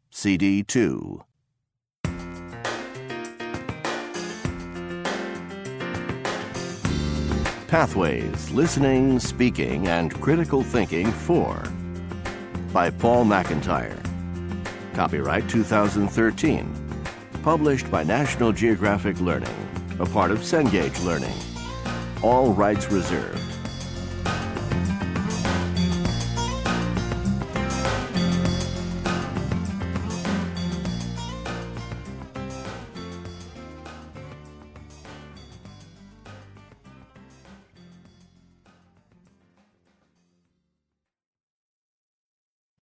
CD 2. Pathways, Listening, Speaking, and Critical Thinking 4 by Paul McIntyre. Copyright 2013. Published by National Geographic Learning, a part of Cengage Learning. All rights reserved.